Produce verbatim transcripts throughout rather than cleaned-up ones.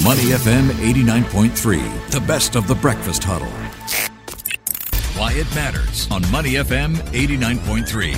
Money F M eighty-nine point three, the best of the breakfast huddle. Why it matters on Money F M eighty-nine point three.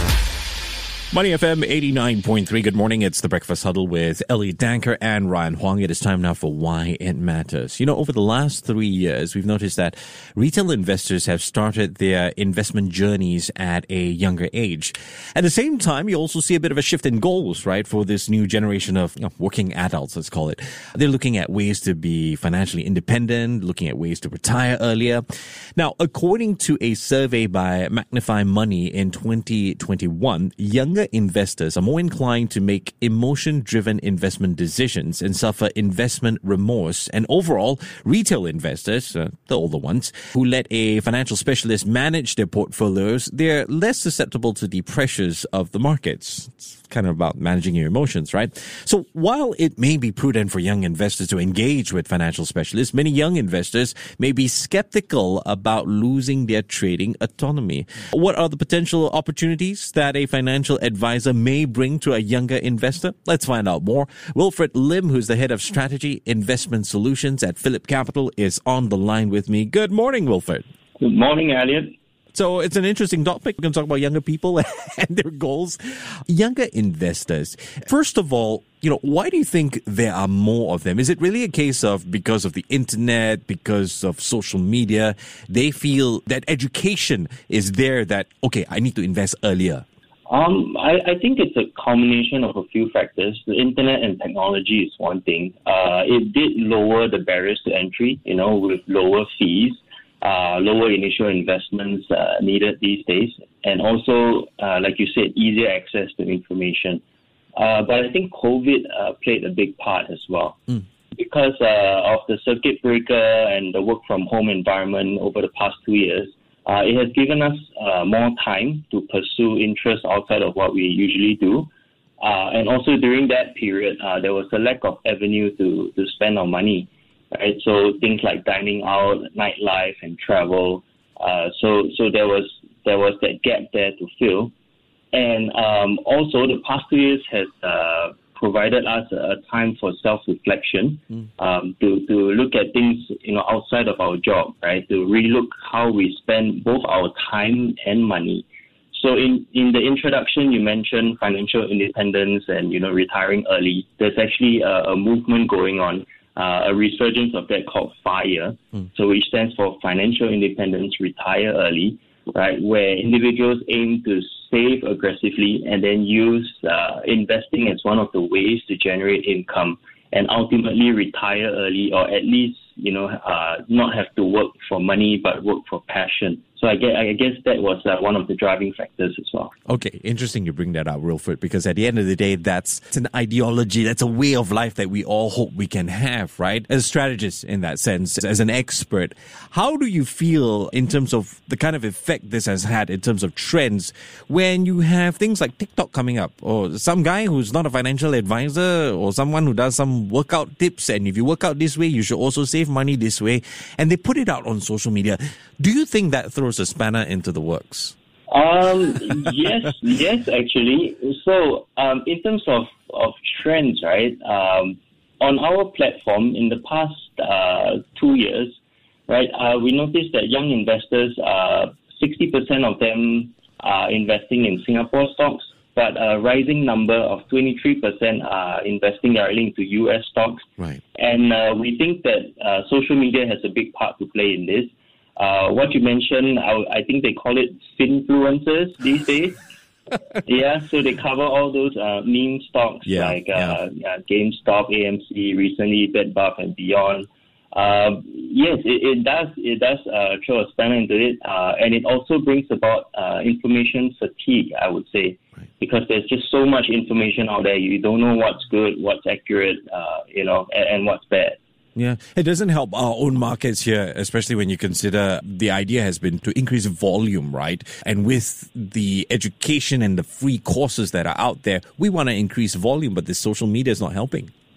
Money F M eighty-nine point three. Good morning. It's the Breakfast Huddle with Elliot Danker and Ryan Huang. It is time now for Why It Matters. You know, over the last three years, we've noticed that retail investors have started their investment journeys at a younger age. At the same time, you also see a bit of a shift in goals, right, for this new generation of you know, working adults, let's call it. They're looking at ways to be financially independent, looking at ways to retire earlier. Now, according to a survey by Magnify Money in twenty twenty-one, younger investors are more inclined to make emotion-driven investment decisions and suffer investment remorse. And overall, retail investors, uh, the older ones, who let a financial specialist manage their portfolios, they're less susceptible to the pressures of the markets. It's kind of about managing your emotions, right? So while it may be prudent for young investors to engage with financial specialists, many young investors may be skeptical about losing their trading autonomy. What are the potential opportunities that a financial advisor may bring to a younger investor? Let's find out more. Wilfred Lim, who's the head of strategy investment solutions at Phillip Capital, is on the line with me. Good morning, Wilfred. Good morning, Elliot. So it's an interesting topic. We're going to talk about younger people and their goals. Younger investors. First of all, you know, why do you think there are more of them? Is it really a case of because of the internet, because of social media, they feel that education is there that, okay, I need to invest earlier? Um, I, I think it's a combination of a few factors. The internet and technology is one thing. Uh, it did lower the barriers to entry, you know, with lower fees. Uh, lower initial investments uh, needed these days, and also, uh, like you said, easier access to information. Uh, but I think COVID uh, played a big part as well. Mm. Because uh, of the circuit breaker and the work from home environment over the past two years, uh, it has given us uh, more time to pursue interests outside of what we usually do. Uh, and also during that period, uh, there was a lack of avenue to, to spend our money. Right, so things like dining out, nightlife, and travel. Uh, so, so there was there was that gap there to fill, and um, also the past two years has uh, provided us a, a time for self-reflection, mm. um, to to look at things you know outside of our job, right? To relook how we spend both our time and money. So in, in the introduction, you mentioned financial independence and you know retiring early. There's actually a, a movement going on. Uh, a resurgence of that called FIRE, mm. so which stands for Financial Independence, Retire Early, right, where individuals aim to save aggressively and then use uh, investing as one of the ways to generate income and ultimately retire early, or at least, you know, uh, not have to work for money but work for passion. So I guess, I guess that was uh, one of the driving factors as well. Okay, interesting you bring that up, Wilfred, because at the end of the day, that's it's an ideology, that's a way of life that we all hope we can have, right? As a strategist in that sense, as an expert, how do you feel in terms of the kind of effect this has had in terms of trends when you have things like TikTok coming up, or some guy who's not a financial advisor, or someone who does some workout tips, and if you work out this way, you should also save money this way, and they put it out on social media. Do you think that throws a spanner into the works? Um, yes, yes, actually. So, um, in terms of, of trends, right, um, on our platform in the past uh, two years, right, uh, we noticed that young investors, uh, sixty percent of them are investing in Singapore stocks, but a rising number of twenty-three percent are investing directly into U S stocks. Right. And uh, we think that uh, social media has a big part to play in this. Uh, what you mentioned, I, I think they call it finfluencers these days. Yeah, so they cover all those uh, meme stocks yeah, like uh, yeah. Yeah, GameStop, A M C, recently Bed Bath and Beyond. Uh, yes, it, it does. It does uh, throw a spanner into it, uh, and it also brings about uh, information fatigue, I would say, right. Because there's just so much information out there. You don't know what's good, what's accurate, uh, you know, and, and what's bad. Yeah, it doesn't help our own markets here, especially when you consider the idea has been to increase volume, right? And with the education and the free courses that are out there, we want to increase volume, but the social media is not helping.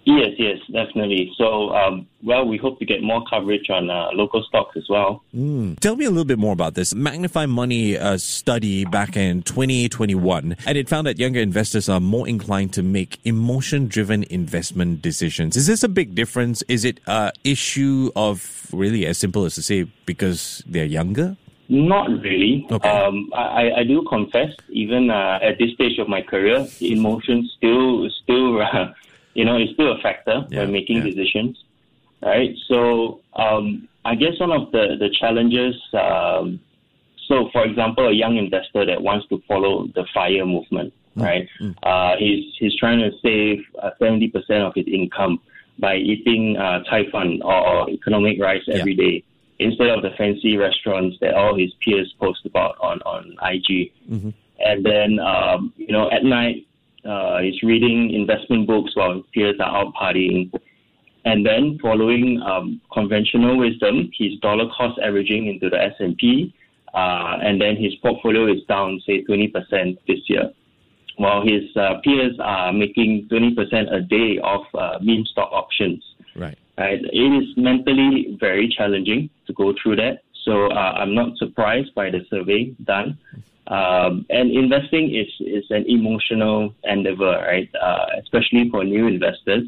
Yes, yes, definitely. So, um, well, we hope to get more coverage on uh, local stocks as well. Mm. Tell me a little bit more about this. Magnify Money uh, study back in twenty twenty-one, and it found that younger investors are more inclined to make emotion-driven investment decisions. Is this a big difference? Is it an issue of really as simple as to say because they're younger? Not really. Okay. Um, I, I do confess, even uh, at this stage of my career, emotions still, still, uh, you know, it's still a factor Yeah, when making yeah. decisions, right? So um, I guess one of the the challenges. Um, so, for example, a young investor that wants to follow the FIRE movement, Mm, right? mm. Uh, he's he's trying to save uh, seventy percent of his income by eating uh, Thai fun or economic rice every Yeah. day, instead of the fancy restaurants that all his peers post about on, on I G. Mm-hmm. And then, um, you know, at night, uh, he's reading investment books while his peers are out partying. And then following um, conventional wisdom, he's dollar cost averaging into the S and P. Uh, and then his portfolio is down, say, twenty percent this year, while his uh, peers are making twenty percent a day off uh, meme stock options. Right. Right. It is mentally very challenging to go through that. So uh, I'm not surprised by the survey done. Um, and investing is, is an emotional endeavor, right? Uh, especially for new investors.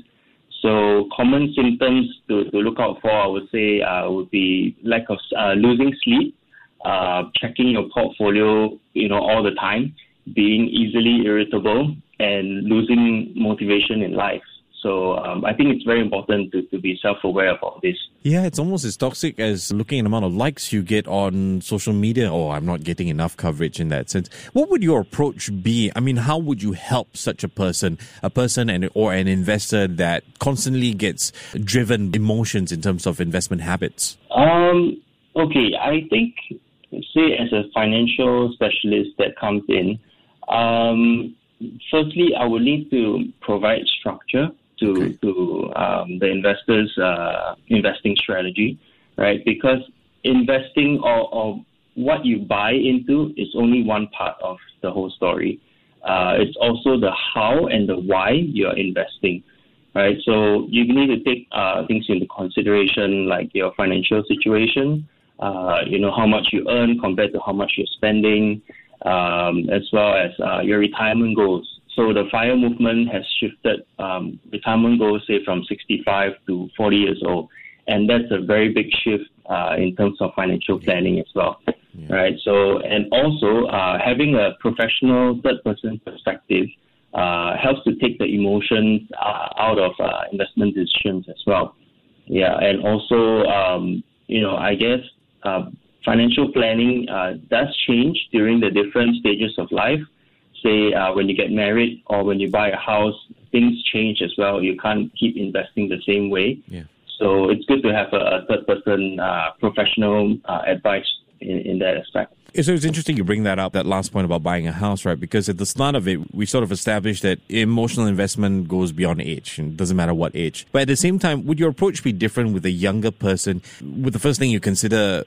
So common symptoms to, to look out for, I would say, uh, would be lack of uh, losing sleep, uh, checking your portfolio, you know, all the time, being easily irritable, and losing motivation in life. So um, I think it's very important to, to be self-aware about this. Yeah, it's almost as toxic as looking at the amount of likes you get on social media. Oh, I'm not getting enough coverage in that sense. What would your approach be? I mean, how would you help such a person, a person and or an investor that constantly gets driven emotions in terms of investment habits? Um, okay, I think, say as a financial specialist that comes in, um, firstly, I would need to provide structure to Okay. to um, the investor's uh, investing strategy, right? Because investing or, or what you buy into is only one part of the whole story. Uh, it's also the how and the why you're investing, right? So you need to take uh, things into consideration, like your financial situation, uh, you know, how much you earn compared to how much you're spending, um, as well as uh, your retirement goals. So the FIRE movement has shifted um, retirement goals, say, from sixty-five to forty years old. And that's a very big shift uh, in terms of financial planning as well, Yeah. right? So, and also uh, having a professional third-person perspective uh, helps to take the emotions uh, out of uh, investment decisions as well. Yeah, and also, um, you know, I guess uh, financial planning uh, does change during the different stages of life. Say uh, when you get married or when you buy a house, things change as well. You can't keep investing the same way. Yeah. So it's good to have a, a third-person uh, professional uh, advice in, in that aspect. So it's interesting you bring that up, that last point about buying a house, right? Because at the start of it, we sort of established that emotional investment goes beyond age, and it doesn't matter what age. But at the same time, would your approach be different with a younger person? Would the first thing you consider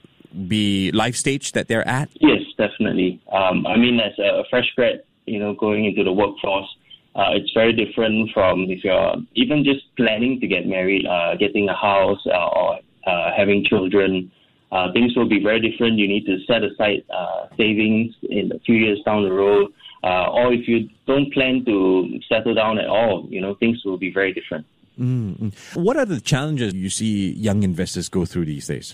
be life stage that they're at? Yes, definitely. Um, I mean, as a fresh grad, you know, going into the workforce, uh, it's very different from if you're even just planning to get married, uh, getting a house, uh, or uh, having children. Uh, things will be very different. You need to set aside uh, savings in a few years down the road. Uh, or if you don't plan to settle down at all, you know, things will be very different. Mm-hmm. What are the challenges you see young investors go through these days?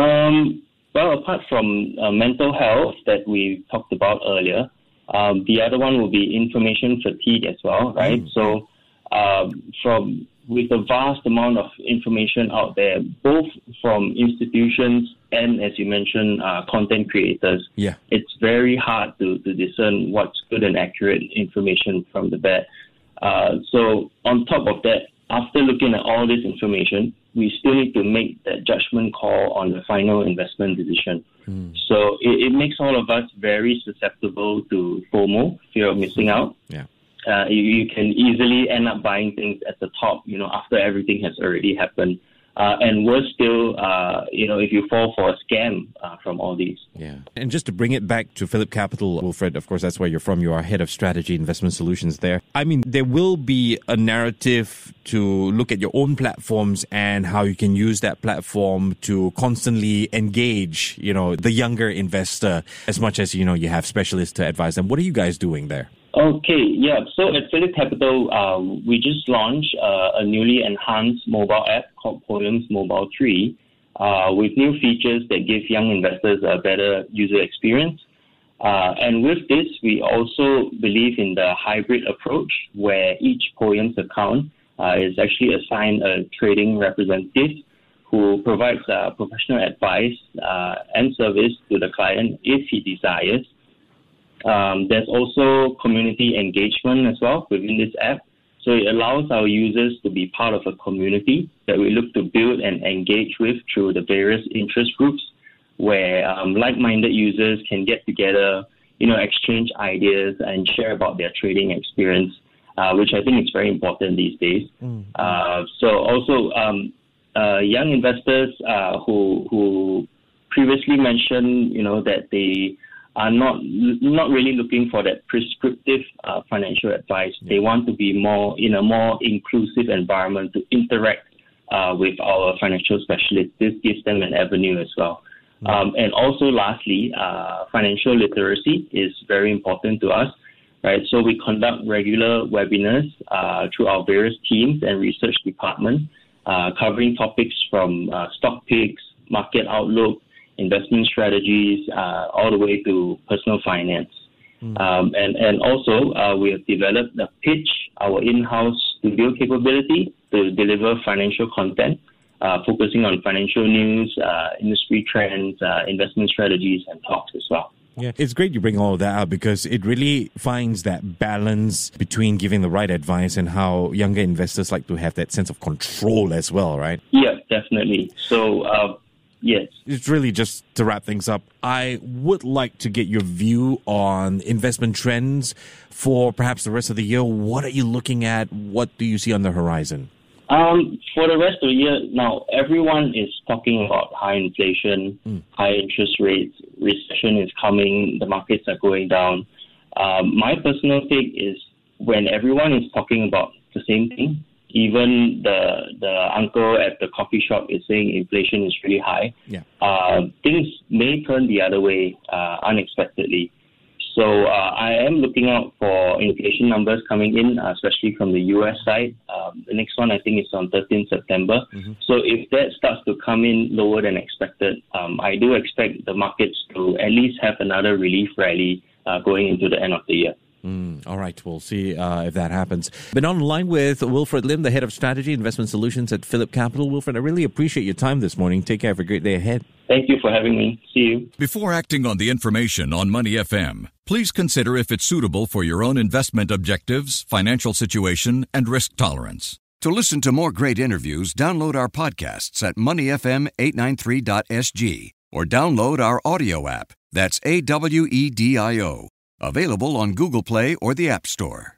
Um, well, apart from uh, mental health that we talked about earlier, um, the other one will be information fatigue as well, right? Mm-hmm. So um, from with the vast amount of information out there, both from institutions and, as you mentioned, uh, content creators, yeah. it's very hard to, to discern what's good and accurate information from the bad. Uh, so on top of that, after looking at all this information, we still need to make that judgment call on the final investment decision. Mm. So it, it makes all of us very susceptible to FOMO, fear of missing out. Yeah. Uh, you, you can easily end up buying things at the top, you know, after everything has already happened. Uh, and worse still, uh, you know, if you fall for a scam uh, from all these. Yeah. And just to bring it back to Phillip Capital, Wilfred, of course, that's where you're from. You are head of strategy investment solutions there. I mean, there will be a narrative to look at your own platforms and how you can use that platform to constantly engage, you know, the younger investor as much as, you know, you have specialists to advise them. What are you guys doing there? Okay, yeah. So at Phillip Capital, uh, we just launched uh, a newly enhanced mobile app called Poems Mobile three uh, with new features that give young investors a better user experience. Uh, and with this, we also believe in the hybrid approach where each Poems account uh, is actually assigned a trading representative who provides uh, professional advice uh, and service to the client if he desires. Um, there's also community engagement as well within this app. So it allows our users to be part of a community that we look to build and engage with through the various interest groups where um, like-minded users can get together, you know, exchange ideas and share about their trading experience, uh, which I think is very important these days. Mm-hmm. Uh, so also um, uh, young investors uh, who who previously mentioned, you know, that they are not not really looking for that prescriptive uh, financial advice. Yeah. They want to be more in a more inclusive environment to interact uh, with our financial specialists. This gives them an avenue as well. Mm-hmm. Um, and also, lastly, uh, financial literacy is very important to us, right? So we conduct regular webinars uh, through our various teams and research departments, uh, covering topics from uh, stock picks, market outlook, investment strategies, uh, all the way to personal finance. Mm. Um, and, and also, uh, we have developed a Pitch, our in-house studio capability to deliver financial content, uh, focusing on financial news, uh, industry trends, uh, investment strategies, and talks as well. Yeah, it's great you bring all of that out because it really finds that balance between giving the right advice and how younger investors like to have that sense of control as well, right? Yeah, definitely. So, uh, yes. It's really just to wrap things up. I would like to get your view on investment trends for perhaps the rest of the year. What are you looking at? What do you see on the horizon? Um, for the rest of the year, now everyone is talking about high inflation, mm. high interest rates, recession is coming, the markets are going down. Um, my personal take is when everyone is talking about the same thing, even the the uncle at the coffee shop is saying inflation is really high, yeah. uh, things may turn the other way uh, unexpectedly. So uh, I am looking out for inflation numbers coming in, uh, especially from the U S side. Um, the next one I think is on thirteenth September. Mm-hmm. So if that starts to come in lower than expected, um, I do expect the markets to at least have another relief rally uh, going into the end of the year. Mm, all right, we'll see uh, if that happens. Been on the line with Wilfred Lim, the head of strategy investment solutions at Phillip Capital. Wilfred, I really appreciate your time this morning. Take care. Have a great day ahead. Thank you for having me. See you. Before acting on the information on Money F M, please consider if it's suitable for your own investment objectives, financial situation, and risk tolerance. To listen to more great interviews, download our podcasts at money f m eight nine three dot s g or download our audio app. That's A W E D I O. Available on Google Play or the App Store.